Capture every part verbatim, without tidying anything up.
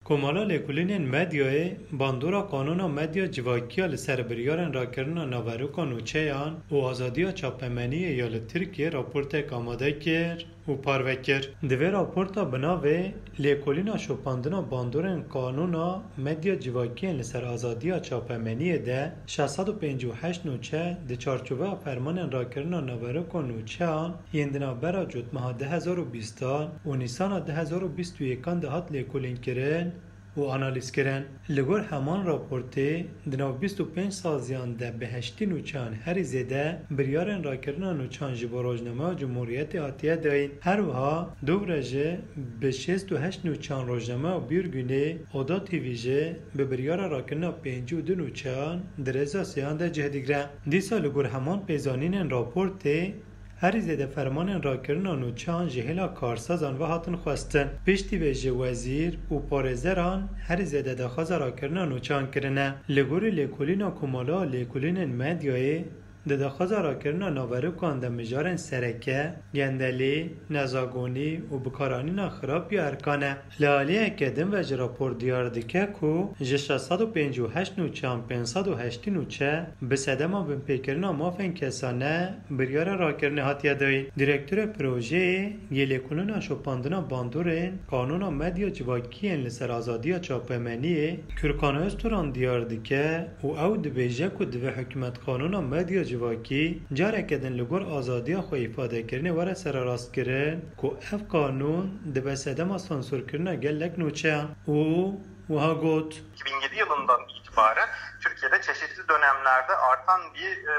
کمالا لیکولین مدیای باندورا قانونا مدیا جواکیا لسر بریارن را کرنا نواروکا نوچهان و آزادیا چاپمنی ایال ترکیه راپورت کاماده کر و پاروه کر. دوی راپورتا بناوه لیکولینا شوپاندنا باندورن قانونا مدیا جواکیا لسر آزادیا چاپمنی ده ششصد و پنجاه و هشت نوچه ده چارچوبه فرمان را کرنا نواروکا نوچهان یندنا برا جوتمها ده هزار و بیستان و نیسان ده هزار و بیست و یکان ده هات لیکولین کرن و آنالیز کردن. لگور همان راپورته دناو بیست و پنج سازیان ده بهشتی نوچان هری زده بریارن را کردن نوچان جبا روزنامه جمهوریت آتیه داین. هر وها دو رجه به شصت و هشت نوچان روزنامه و بیرگونه اودا تیویجه به بریار را کردن پنج و دو نوچان درزا سیان ده جهدیگره. دیسا لگور همان پیزانین راپورته هر زده فرمان را کرنا نوچان جهلا کارسازان و هاتن خواستن. پشتی ویژه وزیر و پارزران هر زده دخواز را کرنا نوچان کرنه. لگور لیکولینا کمالا لیکولین مدیای ده دخواز را کرنا ناورو کانده مجارن سرکه، گندلی، نزاگونی و بکارانینا خراب یا ارکانه. لالی اکدم و جراپور دیار دکه کو ششصد و پنجاه و هشت نوچان پانصد و هشت نوچه به سدما بن پیکرنا مافن کسانه بریار را کرنه هاتیه داین. دیرکتور پروژه یلیکولونا شوپاندنا باندورن قانونا مدیا جواکیین لسر آزادیا چاپمنیه کرکانو استوران دیار دکه و او دبیجه کو دو حکومت قانونا مدیا جواکی جاره کدن لگور آزادیا خو ifade کرنه وره سر راست کرن که اف قانون دبه سدما سانسور کرنه گلک نوچه و وها گوت iki bin yedi yılından itibaren Türkiye'de çeşitli dönemlerde artan bir e,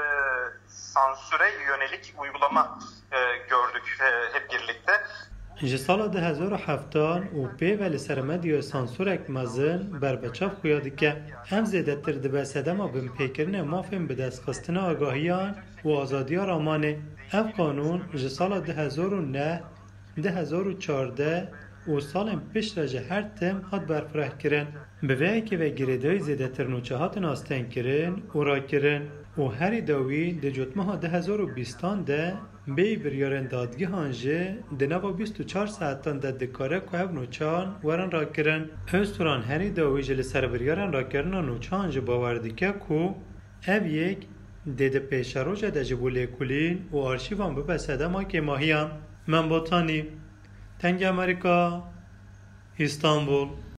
sansüre yönelik uygulama e, gördük e, hep birlikte. ji sala ده هزار و هفتان û pê ve li ser medya sansûrek mezin berbeçav xuya dike. Em zêdetir dibe sedema binpêkirina mafên bi destxistina agahiyan û azadiya ramanê. Ev qanûn ji sala ده هزار و neh ده هزار و çardeh û salên pişt re ji her tim hat berfirehkirin. Bi vê yekê ve girêdayî zêdetir nûçe hatin astengkirin û rakirin û herî dawî di cotmeha ده هزار و بیسtan de bê biryarên dadgihan jî di nava bîst û çar saetan de dikare ku ev nûçan werin rakirin. Özturan herî dawî jî li ser biryarên rakirina nûçan jî bawer dike ku ev yek dê di pêşeroja de ji bo lêkolîn û arşîvan bibe sedema kêmahiyan. Min botanî. Tengê Amerîka, İstanbul.